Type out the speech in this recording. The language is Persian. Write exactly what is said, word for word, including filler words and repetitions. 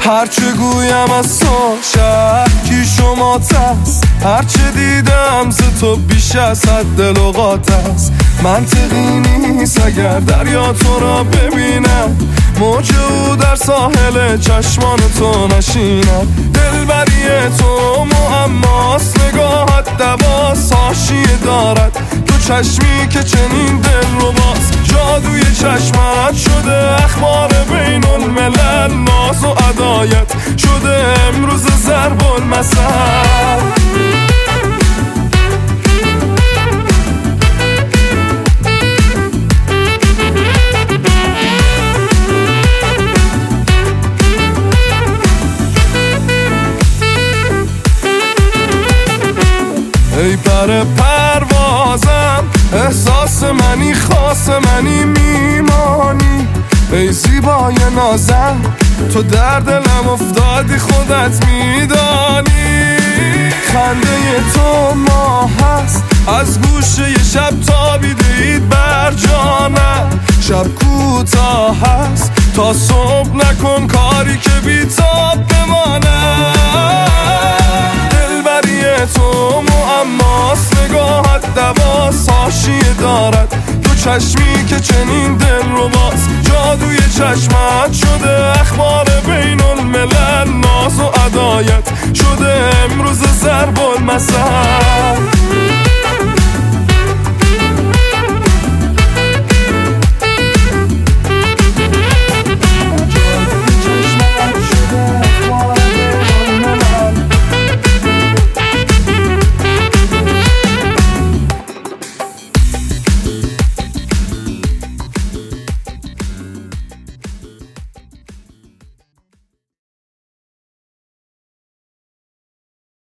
هرچه گویم از تو شکی شما تست، هرچه دیدم ز تو بیش از حد لغات است. منطقی نیست اگر دریا تو را ببینم، موج او در ساحل چشمان تو نشینم. دلبری تو معماست، نگاهت دواست، حاشیه دارد تو چشمی که چنین دل رو باز. جادوی چشمت شده اخبار بین الملل، ناز و عدایت شده امروز ضرب المثل. ای پر پروازم، احساس منی، خاص منی، میمانی. ای زیبای نازم، تو در دلم افتادی، خودت میدانی. خنده تو ماه هست، از گوشه شب تابیده اید بر جانم. شب کوتاه هست تا صبح، نکن کاری که بی‌تاب بمانم. دلبری تو معماست، نگاهت دواست، حاشیه دارد تو چشمی که چنین دل رو باز. جادوی چشمت شده اخبار بین الملل، ناز و عدایت شده امروز ضرب المثل.